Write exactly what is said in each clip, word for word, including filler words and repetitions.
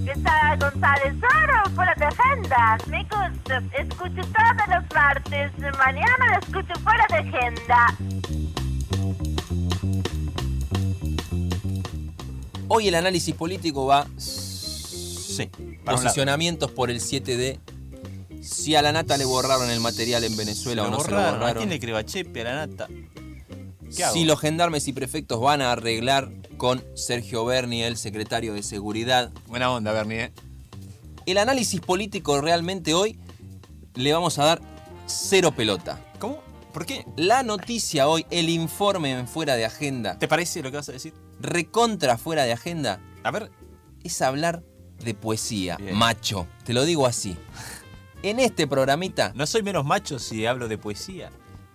que está González Oro, fuera de agenda. Me gusta, escucho todos los martes. Mañana lo escucho fuera de agenda. Hoy el análisis político va... Sí. Posicionamientos por el siete D. Si a la nata le borraron el material en Venezuela o no se lo borraron. ¿A quién le creo? A Chepe, a la nata. ¿Qué hago? Si los gendarmes y prefectos van a arreglar con Sergio Berni, el secretario de Seguridad. Buena onda, Berni, ¿eh? El análisis político realmente hoy le vamos a dar cero pelota. ¿Cómo? ¿Por qué? La noticia hoy, el informe en Fuera de Agenda. ¿Te parece lo que vas a decir? Recontra Fuera de Agenda. A ver. Es hablar de poesía, Bien. macho. Te lo digo así. En este programita... No soy menos macho si hablo de poesía.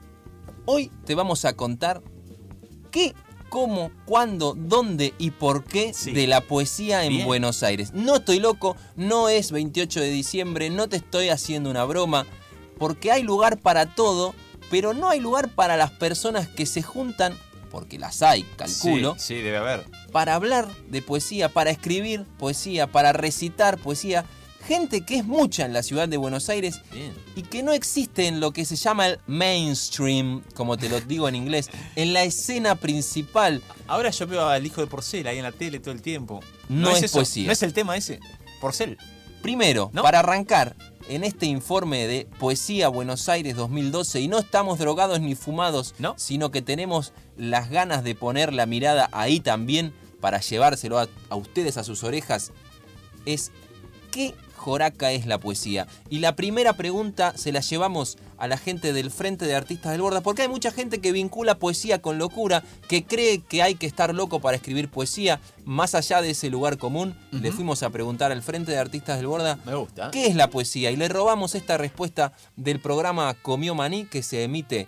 Hoy te vamos a contar qué, cómo, cuándo, dónde y por qué sí. de la poesía en Bien. Buenos Aires. No estoy loco, no es veintiocho de diciembre, no te estoy haciendo una broma, porque hay lugar para todo, pero no hay lugar para las personas que se juntan, porque las hay, calculo. Sí, sí, debe haber. Para hablar de poesía, para escribir poesía, para recitar poesía. Gente que es mucha en la ciudad de Buenos Aires. Bien. Y que no existe en lo que se llama el mainstream, como te lo digo en inglés, en la escena principal. Ahora yo veo al hijo de Porcel ahí en la tele todo el tiempo. No, no es, es poesía. ¿No es el tema ese? Porcel. Primero, ¿no? Para arrancar, en este informe de Poesía Buenos Aires dos mil doce, y no estamos drogados ni fumados, ¿no? Sino que tenemos las ganas de poner la mirada ahí también para llevárselo a, a ustedes a sus orejas, es ¿qué joraca es la poesía? Y la primera pregunta se la llevamos a la gente del Frente de Artistas del Borda, porque hay mucha gente que vincula poesía con locura, que cree que hay que estar loco para escribir poesía. Más allá de ese lugar común, uh-huh. le fuimos a preguntar al Frente de Artistas del Borda, Me gusta. ¿qué es la poesía? Y le robamos esta respuesta del programa Comió Maní, que se emite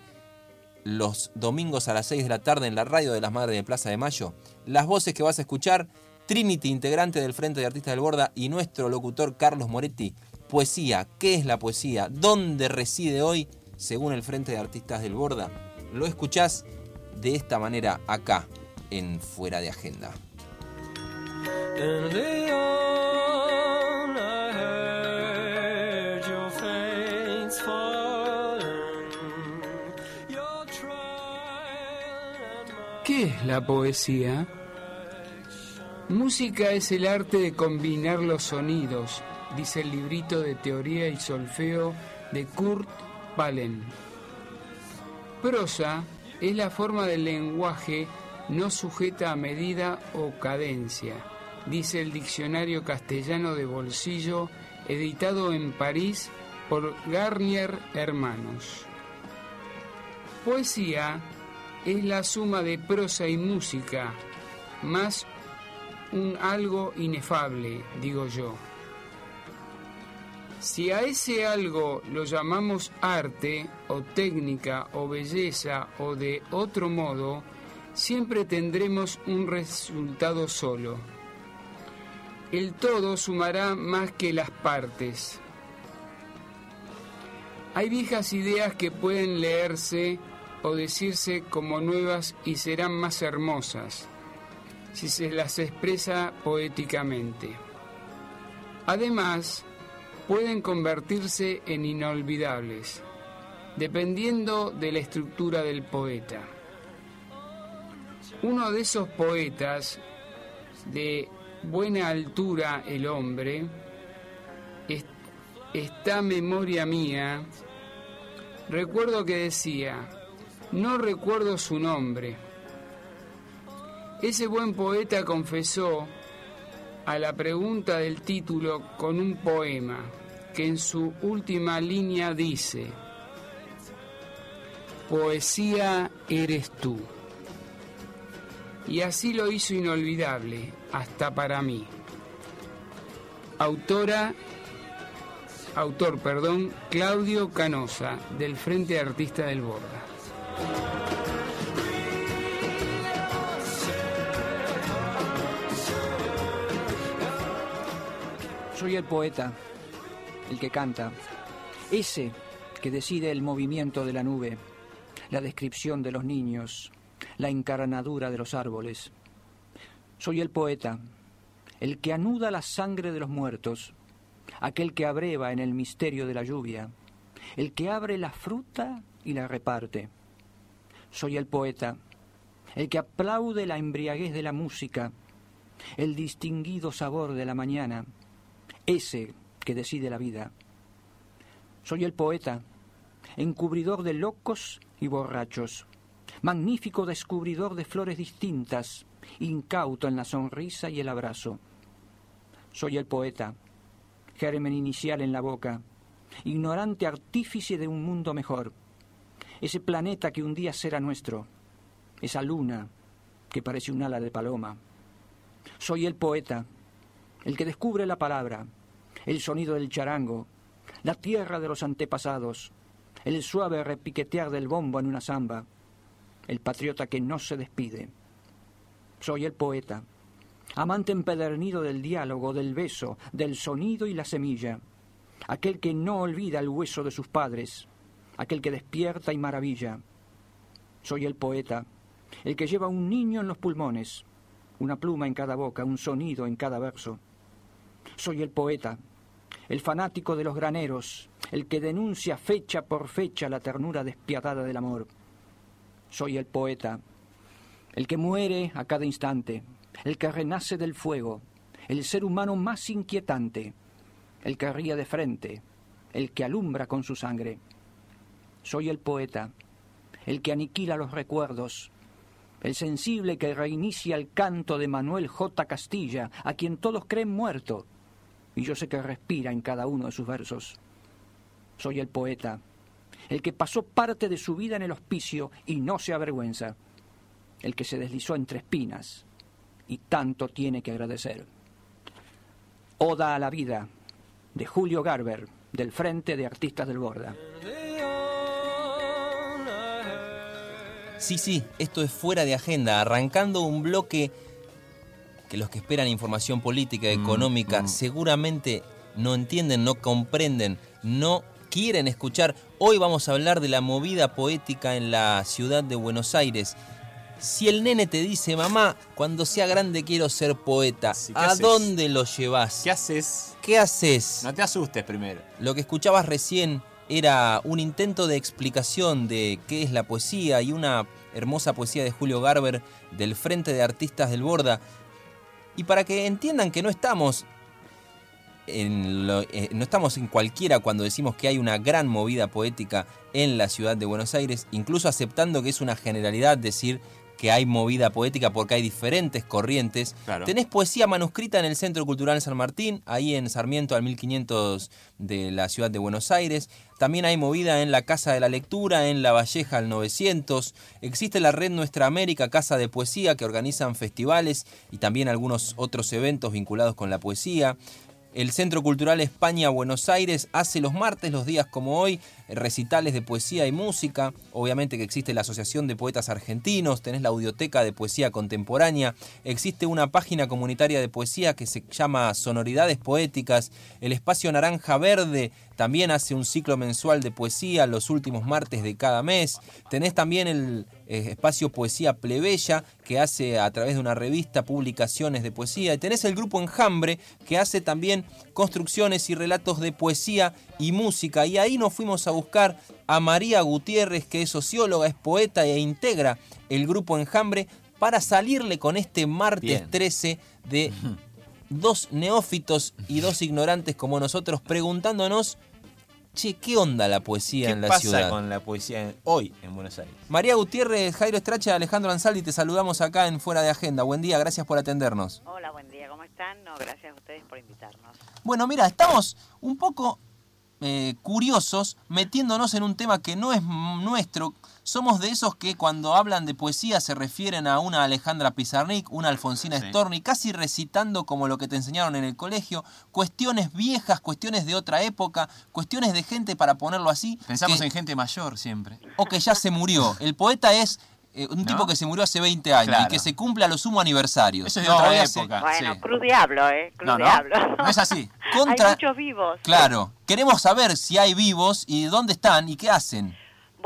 los domingos a las seis de la tarde en la radio de las Madres de Plaza de Mayo. Las voces que vas a escuchar: Trinity, integrante del Frente de Artistas del Borda, y nuestro locutor Carlos Moretti. Poesía, ¿qué es la poesía? ¿Dónde reside hoy, según el Frente de Artistas del Borda? Lo escuchás de esta manera acá, en Fuera de Agenda. ¿Qué es la poesía? Música es el arte de combinar los sonidos, dice el librito de teoría y solfeo de Kurt Wahlen. Prosa es la forma del lenguaje no sujeta a medida o cadencia, dice el diccionario castellano de bolsillo, editado en París por Garnier Hermanos. Poesía es la suma de prosa y música, más un algo inefable, digo yo. Si a ese algo lo llamamos arte, o técnica, o belleza, o de otro modo, siempre tendremos un resultado solo. El todo sumará más que las partes. Hay viejas ideas que pueden leerse o decirse como nuevas y serán más hermosas si se las expresa poéticamente. Además, pueden convertirse en inolvidables, dependiendo de la estructura del poeta. Uno de esos poetas, de buena altura el hombre, es, está memoria mía, recuerdo que decía, no recuerdo su nombre. Ese buen poeta confesó a la pregunta del título con un poema que en su última línea dice: poesía eres tú. Y así lo hizo inolvidable, hasta para mí. Autora, autor, perdón, Claudio Canosa, del Frente Artista del Borda. Soy el poeta, el que canta, ese que decide el movimiento de la nube, la descripción de los niños, la encarnadura de los árboles. Soy el poeta, el que anuda la sangre de los muertos, aquel que abreva en el misterio de la lluvia, el que abre la fruta y la reparte. Soy el poeta, el que aplaude la embriaguez de la música, el distinguido sabor de la mañana, ese que decide la vida. Soy el poeta, encubridor de locos y borrachos, magnífico descubridor de flores distintas, incauto en la sonrisa y el abrazo. Soy el poeta, germen inicial en la boca, ignorante artífice de un mundo mejor, ese planeta que un día será nuestro, esa luna que parece un ala de paloma. Soy el poeta, el que descubre la palabra, el sonido del charango, la tierra de los antepasados, el suave repiquetear del bombo en una zamba, el patriota que no se despide. Soy el poeta, amante empedernido del diálogo, del beso, del sonido y la semilla, aquel que no olvida el hueso de sus padres, aquel que despierta y maravilla. Soy el poeta, el que lleva un niño en los pulmones, una pluma en cada boca, un sonido en cada verso. Soy el poeta, el fanático de los graneros, el que denuncia fecha por fecha la ternura despiadada del amor. Soy el poeta, el que muere a cada instante, el que renace del fuego, el ser humano más inquietante, el que ríe de frente, el que alumbra con su sangre. Soy el poeta, el que aniquila los recuerdos, el sensible que reinicia el canto de Manuel J. Castilla, a quien todos creen muerto, y yo sé que respira en cada uno de sus versos. Soy el poeta, el que pasó parte de su vida en el hospicio y no se avergüenza, el que se deslizó entre espinas y tanto tiene que agradecer. Oda a la vida, de Julio Garber, del Frente de Artistas del Borda. Sí, sí, esto es Fuera de Agenda, arrancando un bloque que los que esperan información política, económica, mm, mm. seguramente no entienden, no comprenden, no quieren escuchar. Hoy vamos a hablar de la movida poética en la ciudad de Buenos Aires. Si el nene te dice, mamá, cuando sea grande quiero ser poeta, sí, ¿a haces? ¿Dónde lo llevas? ¿Qué haces? ¿Qué haces? No te asustes primero. Lo que escuchabas recién era un intento de explicación de qué es la poesía y una hermosa poesía de Julio Garber del Frente de Artistas del Borda. Y para que entiendan que no estamos en lo, eh, no estamos en cualquiera cuando decimos que hay una gran movida poética en la ciudad de Buenos Aires, incluso aceptando que es una generalidad decir que hay movida poética porque hay diferentes corrientes. Claro. Tenés poesía manuscrita en el Centro Cultural San Martín, ahí en Sarmiento al mil quinientos de la ciudad de Buenos Aires. También hay movida en la Casa de la Lectura, en La Valleja al novecientos. Existe la Red Nuestra América, Casa de Poesía, que organizan festivales y también algunos otros eventos vinculados con la poesía. El Centro Cultural España Buenos Aires hace los martes, los días como hoy, recitales de poesía y música. Obviamente que existe la Asociación de Poetas Argentinos, tenés la Audioteca de Poesía Contemporánea, existe una página comunitaria de poesía que se llama Sonoridades Poéticas, el Espacio Naranja Verde también hace un ciclo mensual de poesía los últimos martes de cada mes. Tenés también el eh, espacio Poesía Plebeya, que hace a través de una revista publicaciones de poesía. Y tenés el grupo Enjambre, que hace también construcciones y relatos de poesía y música. Y ahí nos fuimos a buscar a María Gutiérrez, que es socióloga, es poeta e integra el grupo Enjambre, para salirle con este martes Bien. trece de dos neófitos y dos ignorantes como nosotros, preguntándonos, che, ¿qué onda la poesía en la ciudad? ¿Qué pasa con la poesía hoy en Buenos Aires? María Gutiérrez, Jairo Estracha, Alejandro Ansaldi, te saludamos acá en Fuera de Agenda. Buen día, gracias por atendernos. Hola, buen día, ¿cómo están? No, gracias a ustedes por invitarnos. Bueno, mira, estamos un poco eh, curiosos, metiéndonos en un tema que no es nuestro. Somos de esos que cuando hablan de poesía se refieren a una Alejandra Pizarnik, una Alfonsina sí. Storni, casi recitando como lo que te enseñaron en el colegio, cuestiones viejas, cuestiones de otra época, cuestiones de gente, para ponerlo así. Pensamos que, en gente mayor siempre. O que ya se murió. El poeta es eh, un ¿No? tipo que se murió hace veinte años claro. y que se cumple a lo sumo aniversarios. Eso es de no, otra época. Bueno, sí. cruz diablo, ¿eh? Cruz no, no, diablo. no es así. Contra... Hay muchos vivos. Claro. Queremos saber si hay vivos y dónde están y qué hacen. Bueno,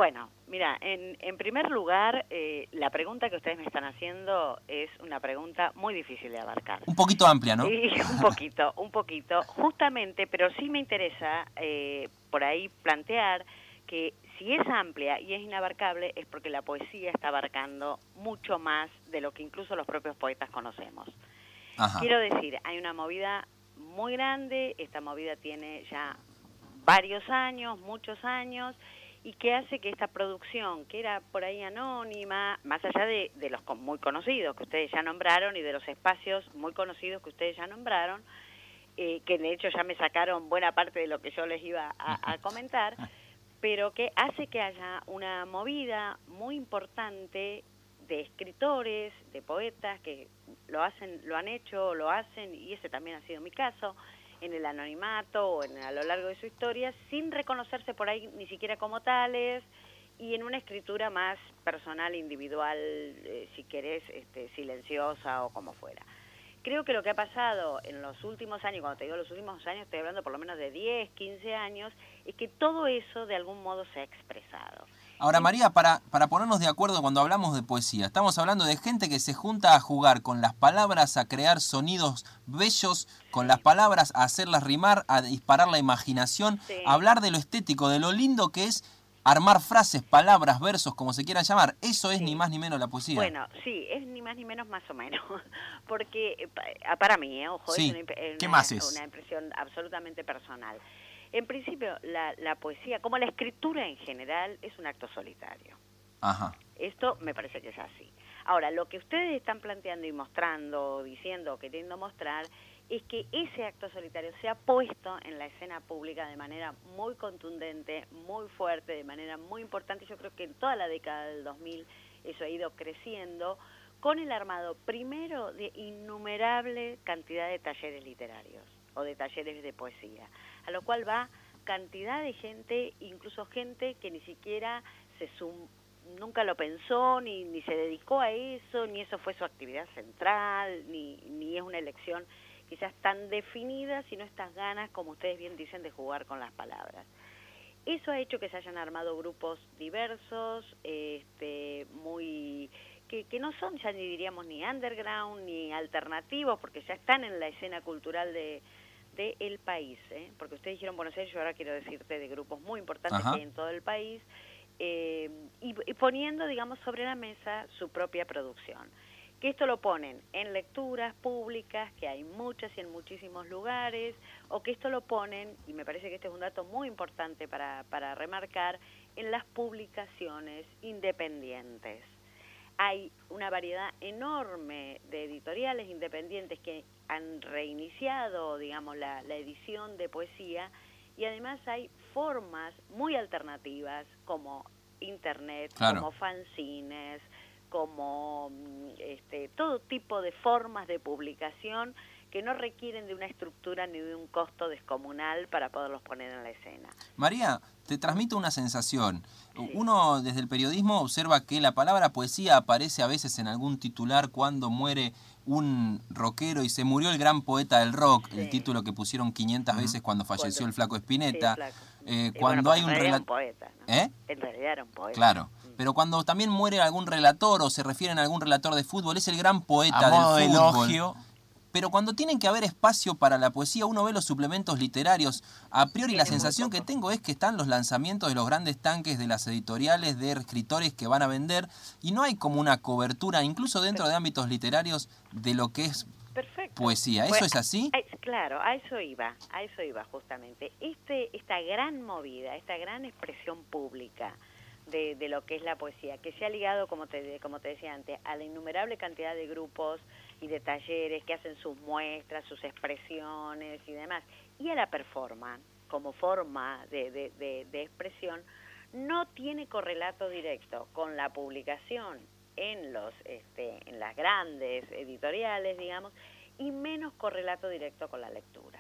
Mira, en, en primer lugar, eh, la pregunta que ustedes me están haciendo es una pregunta muy difícil de abarcar. Un poquito amplia, ¿no? Sí, un poquito, un poquito, justamente, pero sí me interesa eh, por ahí plantear que si es amplia y es inabarcable es porque la poesía está abarcando mucho más de lo que incluso los propios poetas conocemos. Ajá. Quiero decir, hay una movida muy grande, esta movida tiene ya varios años, muchos años, y que hace que esta producción, que era por ahí anónima, más allá de, de los muy conocidos que ustedes ya nombraron y de los espacios muy conocidos que ustedes ya nombraron, eh, que de hecho ya me sacaron buena parte de lo que yo les iba a, a comentar, pero que hace que haya una movida muy importante de escritores, de poetas que lo hacen, lo han hecho, lo hacen, y ese también ha sido mi caso, en el anonimato o en, a lo largo de su historia, sin reconocerse por ahí ni siquiera como tales, y en una escritura más personal, individual, eh, si querés, este, silenciosa o como fuera. Creo que lo que ha pasado en los últimos años, cuando te digo los últimos años, estoy hablando por lo menos de diez, quince años, es que todo eso de algún modo se ha expresado. Ahora, María, para, para ponernos de acuerdo cuando hablamos de poesía, estamos hablando de gente que se junta a jugar con las palabras, a crear sonidos bellos, con las palabras, a hacerlas rimar, a disparar la imaginación, sí. a hablar de lo estético, de lo lindo que es armar frases, palabras, versos, como se quieran llamar. Eso es sí. ni más ni menos la poesía. Bueno, sí, es ni más ni menos más o menos. Porque, para mí, eh, ojo, sí. es una, una, ¿Qué más es? una impresión absolutamente personal. En principio, la, la poesía, como la escritura en general, es un acto solitario. Ajá. Esto me parece que es así. Ahora, lo que ustedes están planteando y mostrando, diciendo, queriendo mostrar, es que ese acto solitario se ha puesto en la escena pública de manera muy contundente, muy fuerte, de manera muy importante. Yo creo que en toda la década del dos mil eso ha ido creciendo, con el armado primero de innumerable cantidad de talleres literarios o de talleres de poesía, a lo cual va cantidad de gente, incluso gente que ni siquiera se sum, nunca lo pensó, ni, ni se dedicó a eso, ni eso fue su actividad central, ni, ni es una elección quizás tan definida, sino estas ganas, como ustedes bien dicen, de jugar con las palabras. Eso ha hecho que se hayan armado grupos diversos, este, muy que, que no son ya ni diríamos ni underground ni alternativos, porque ya están en la escena cultural de de el país, ¿eh? Porque ustedes dijeron Buenos Aires, yo ahora quiero decirte de grupos muy importantes Ajá. que hay en todo el país, eh, y, y poniendo, digamos, sobre la mesa su propia producción. Que esto lo ponen en lecturas públicas, que hay muchas y en muchísimos lugares, o que esto lo ponen, y me parece que este es un dato muy importante para, para remarcar, en las publicaciones independientes. Hay una variedad enorme de editoriales independientes que han reiniciado, digamos, la, la edición de poesía, y además hay formas muy alternativas como internet, claro. como fanzines, como este, todo tipo de formas de publicación que no requieren de una estructura ni de un costo descomunal para poderlos poner en la escena. María, te transmito una sensación. Sí. Uno desde el periodismo observa que la palabra poesía aparece a veces en algún titular cuando muere un rockero y se murió el gran poeta del rock, sí. el título que pusieron quinientas uh-huh. veces cuando falleció cuando, el Flaco Spinetta. Sí, eh, cuando bueno, hay un relator... poeta, ¿no? ¿Eh? En realidad era un poeta. Claro. Pero cuando también muere algún relator o se refieren a algún relator de fútbol, es el gran poeta a modo del de fútbol. Elogio. Pero cuando tienen que haber espacio para la poesía, uno ve los suplementos literarios. A priori, la sensación que tengo es que están los lanzamientos de los grandes tanques de las editoriales, de escritores que van a vender, y no hay como una cobertura, incluso dentro de ámbitos literarios, de lo que es Perfecto. poesía. ¿Eso pues, es así? Claro, a eso iba, a eso iba justamente. Este, esta gran movida, esta gran expresión pública de, de lo que es la poesía, que se ha ligado, como te, como te decía antes, a la innumerable cantidad de grupos y de talleres que hacen sus muestras, sus expresiones y demás, y a la performance como forma de, de, de, de expresión, no tiene correlato directo con la publicación en los este, en las grandes editoriales, digamos, y menos correlato directo con la lectura.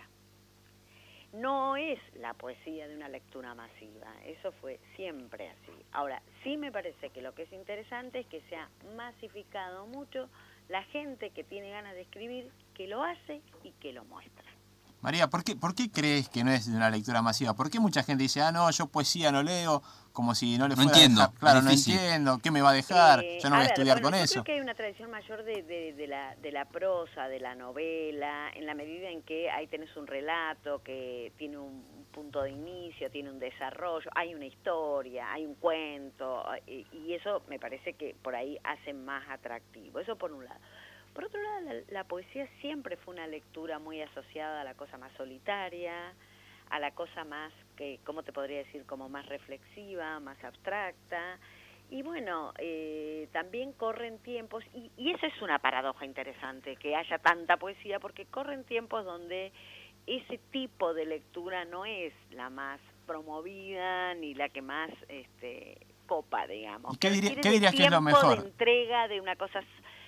No es la poesía de una lectura masiva, eso fue siempre así. Ahora, sí me parece que lo que es interesante es que se ha masificado mucho la gente que tiene ganas de escribir, que lo hace y que lo muestra. María, ¿por qué, ¿por qué crees que no es de una lectura masiva? ¿Por qué mucha gente dice, ah, no, yo poesía no leo, como si no le No fuera entiendo, a dejar? Claro, es no difícil. entiendo, ¿qué me va a dejar? Eh, Yo no voy a, a ver, estudiar bueno, con yo eso. creo que hay una tradición mayor de, de, de, la, de la prosa, de la novela, en la medida en que ahí tenés un relato que tiene un punto de inicio, tiene un desarrollo, hay una historia, hay un cuento, y, y eso me parece que por ahí hace más atractivo. Eso por un lado. Por otro lado, la, la poesía siempre fue una lectura muy asociada a la cosa más solitaria, a la cosa más, que, ¿cómo te podría decir?, como más reflexiva, más abstracta. Y bueno, eh, también corren tiempos, y, y eso es una paradoja interesante, que haya tanta poesía, porque corren tiempos donde ese tipo de lectura no es la más promovida, ni la que más este, copa, digamos. ¿Y qué, diría, Requiere ¿qué de dirías que es lo tiempo mejor? de entrega, de una cosa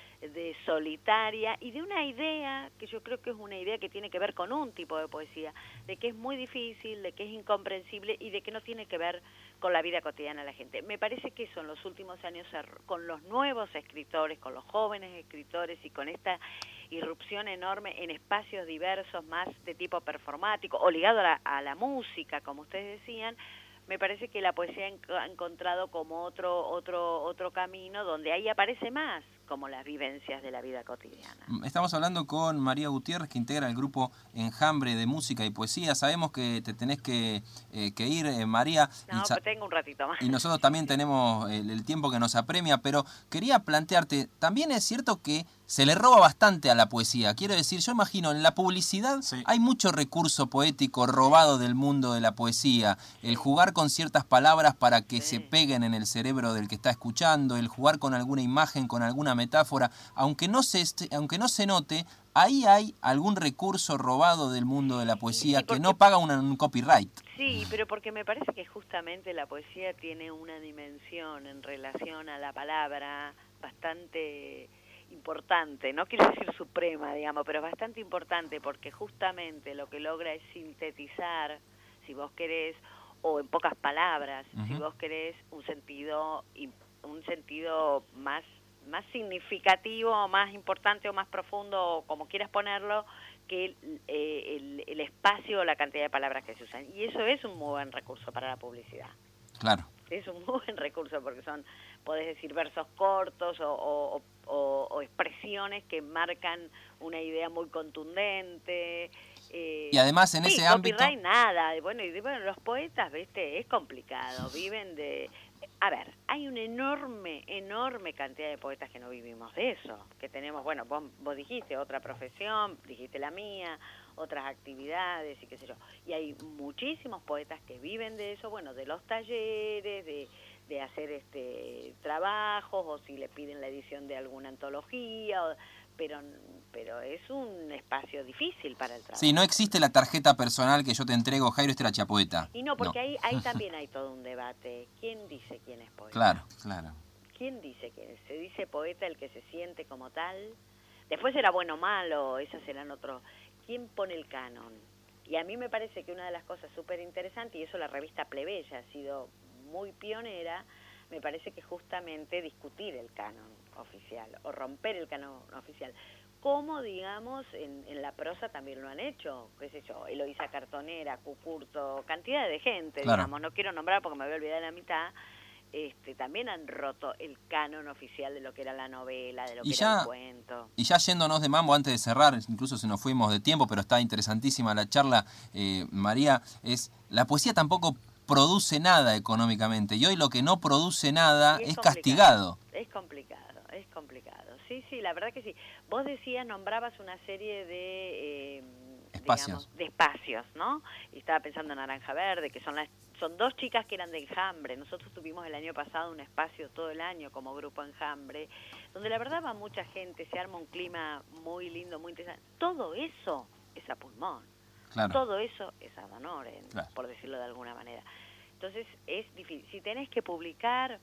de solitaria y de una idea que yo creo que es una idea que tiene que ver con un tipo de poesía, de que es muy difícil, de que es incomprensible y de que no tiene que ver con la vida cotidiana de la gente. Me parece que eso en los últimos años, con los nuevos escritores, con los jóvenes escritores y con esta irrupción enorme en espacios diversos, más de tipo performático o ligado a la, a la música, como ustedes decían, me parece que la poesía ha encontrado como otro otro otro camino donde ahí aparece más como las vivencias de la vida cotidiana. Estamos hablando con María Gutiérrez, que integra el grupo Enjambre de Música y Poesía. Sabemos que te tenés que, eh, que ir, eh, María. No, y pero tengo un ratito más. Y nosotros también tenemos el, el tiempo que nos apremia, pero quería plantearte, también es cierto que se le roba bastante a la poesía. Quiero decir, yo imagino, en la publicidad sí. hay mucho recurso poético robado del mundo de la poesía. El jugar con ciertas palabras para que sí. se peguen en el cerebro del que está escuchando, el jugar con alguna imagen, con alguna metáfora, aunque no se, aunque no se note, ahí hay algún recurso robado del mundo de la poesía sí, porque, que no paga una, un copyright. Sí, pero porque me parece que justamente la poesía tiene una dimensión en relación a la palabra bastante importante, no quiero decir suprema, digamos, pero bastante importante, porque justamente lo que logra es sintetizar, si vos querés, o en pocas palabras, uh-huh. si vos querés, un sentido, un sentido más más significativo, más importante o más profundo, como quieras ponerlo, que el, eh, el, el espacio o la cantidad de palabras que se usan. Y eso es un muy buen recurso para la publicidad. Claro. Es un muy buen recurso porque son, podés decir, versos cortos o, o, o, o expresiones que marcan una idea muy contundente. Eh, y además en sí, ese ámbito... copyright nada. Bueno, y bueno, los poetas, ¿viste? Es complicado. Viven de... A ver, hay una enorme, enorme cantidad de poetas que no vivimos de eso, que tenemos, bueno, vos, vos dijiste otra profesión, dijiste la mía, otras actividades y qué sé yo. Y hay muchísimos poetas que viven de eso, bueno, de los talleres, de, de hacer este trabajos, o si le piden la edición de alguna antología, o, pero pero es un espacio difícil para el trabajo. Sí, no existe la tarjeta personal que yo te entrego, Jairo Esteracha, poeta. Y no, porque no. Ahí, ahí también hay todo un debate. ¿Quién dice quién es poeta? Claro, claro. ¿Quién dice quién es? ¿Se dice poeta el que se siente como tal? Después será bueno o malo, esas serán otros. ¿Quién pone el canon? Y a mí me parece que una de las cosas súper interesantes, y eso la revista Plebeya ha sido muy pionera, me parece que justamente discutir el canon oficial, o romper el canon oficial. Como, digamos, en, en la prosa también lo han hecho, qué sé yo, Eloísa Cartonera, Cucurto, cantidad de gente, claro. digamos, no quiero nombrar porque me voy a olvidar de la mitad, este, también han roto el canon oficial de lo que era la novela, de lo y que ya, era el cuento. Y ya yéndonos de mambo, antes de cerrar, incluso se nos fuimos de tiempo, pero está interesantísima la charla, eh, María, es la poesía tampoco produce nada económicamente, y hoy lo que no produce nada es, es castigado. Es complicado, es complicado. Sí, sí, la verdad que sí. Vos decías, nombrabas una serie de... Eh, espacios. Digamos, de espacios, ¿no? Y estaba pensando en Naranja Verde, que son las son dos chicas que eran de Enjambre. Nosotros tuvimos el año pasado un espacio todo el año como grupo Enjambre, donde la verdad va mucha gente, se arma un clima muy lindo, muy interesante. Todo eso es a pulmón. Claro. Todo eso es ad honorem, claro. por decirlo de alguna manera. Entonces es difícil. Si tenés que publicar...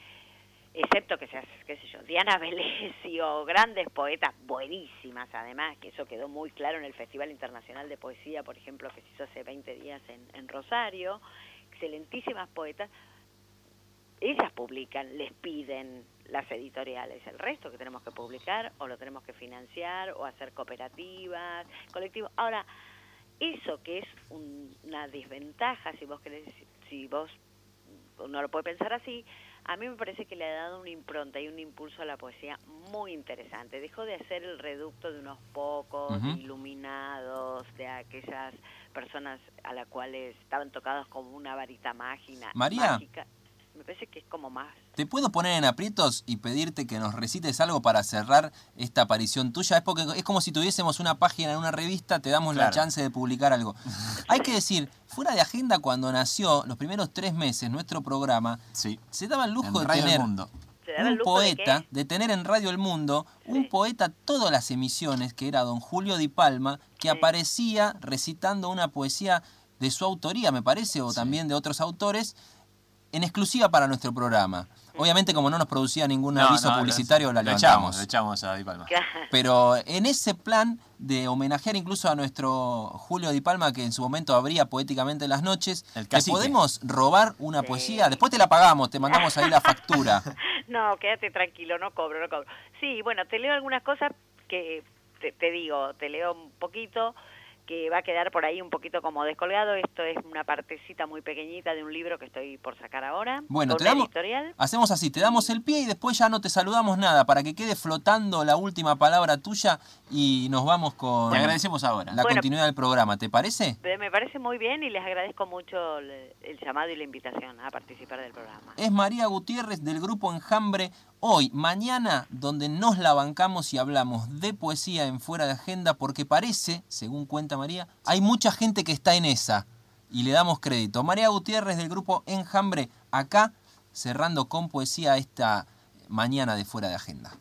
excepto que seas, qué sé yo, Diana Velesi o grandes poetas buenísimas, además, que eso quedó muy claro en el Festival Internacional de Poesía, por ejemplo, que se hizo hace veinte días en, en Rosario, excelentísimas poetas, ellas publican, les piden las editoriales, el resto que tenemos que publicar o lo tenemos que financiar o hacer cooperativas, colectivos. Ahora, eso que es un, una desventaja, si vos querés, si vos no lo puede pensar así, a mí me parece que le ha dado una impronta y un impulso a la poesía muy interesante. Dejó de ser el reducto de unos pocos, uh-huh. iluminados, de aquellas personas a las cuales estaban tocados como una varita mágica. María, mágica. Me parece que es como más... ¿Te puedo poner en aprietos y pedirte que nos recites algo para cerrar esta aparición tuya? Es porque es como si tuviésemos una página en una revista, te damos claro. la chance de publicar algo. Hay que decir, Fuera de Agenda, cuando nació, los primeros tres meses, nuestro programa, sí. se daba el lujo en de Radio tener... El Mundo. Un poeta, de, de tener en Radio El Mundo, sí. un poeta todas las emisiones, que era don Julio Di Palma, que sí. aparecía recitando una poesía de su autoría, me parece, o sí. también de otros autores, en exclusiva para nuestro programa. Obviamente, como no nos producía ningún no, aviso no, publicitario, lo, la levantamos. Lo echamos a Di Palma. Pero en ese plan de homenajear incluso a nuestro Julio Di Palma, que en su momento abría poéticamente las noches, ¿te podemos robar una sí. poesía? Después te la pagamos, te mandamos ahí la factura. No, quédate tranquilo, no cobro, no cobro. Sí, bueno, te leo algunas cosas que, te, te digo, te leo un poquito, que va a quedar por ahí un poquito como descolgado. Esto es una partecita muy pequeñita de un libro que estoy por sacar ahora. Bueno, te damos, editorial. Hacemos así, te damos el pie y después ya no te saludamos nada, para que quede flotando la última palabra tuya y nos vamos con... Te agradecemos ahora. La bueno, continuidad del programa, ¿te parece? Me parece muy bien y les agradezco mucho el, el llamado y la invitación a participar del programa. Es María Gutiérrez del Grupo Enjambre. Hoy, mañana, donde nos la bancamos y hablamos de poesía en Fuera de Agenda, porque parece, según cuenta María, hay mucha gente que está en esa y le damos crédito. María Gutiérrez del Grupo Enjambre, acá, cerrando con poesía esta mañana de Fuera de Agenda.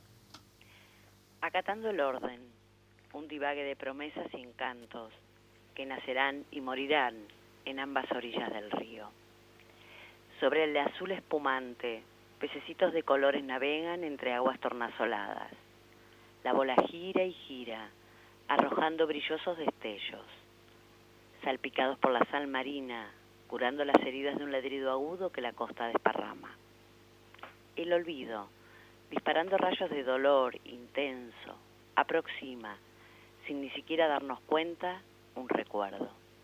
Acatando el orden, un divague de promesas y encantos que nacerán y morirán en ambas orillas del río. Sobre el azul espumante, pececitos de colores navegan entre aguas tornasoladas. La bola gira y gira, arrojando brillosos destellos. Salpicados por la sal marina, curando las heridas de un ladrido agudo que la costa desparrama. El olvido, disparando rayos de dolor intenso, aproxima, sin ni siquiera darnos cuenta, un recuerdo.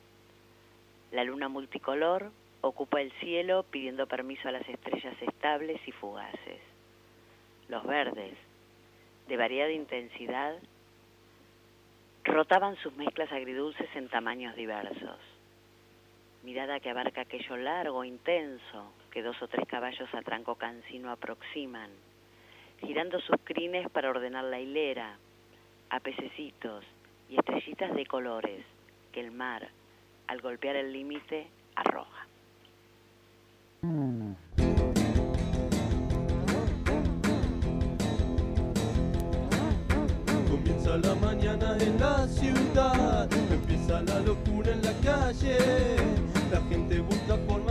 La luna multicolor ocupa el cielo pidiendo permiso a las estrellas estables y fugaces. Los verdes, de variada intensidad, rotaban sus mezclas agridulces en tamaños diversos. Mirada que abarca aquello largo, intenso, que dos o tres caballos a tranco cansino aproximan, girando sus crines para ordenar la hilera, a pececitos y estrellitas de colores que el mar, al golpear el límite, arroja. Comienza la mañana en la ciudad, empieza la locura en la calle, la gente busca por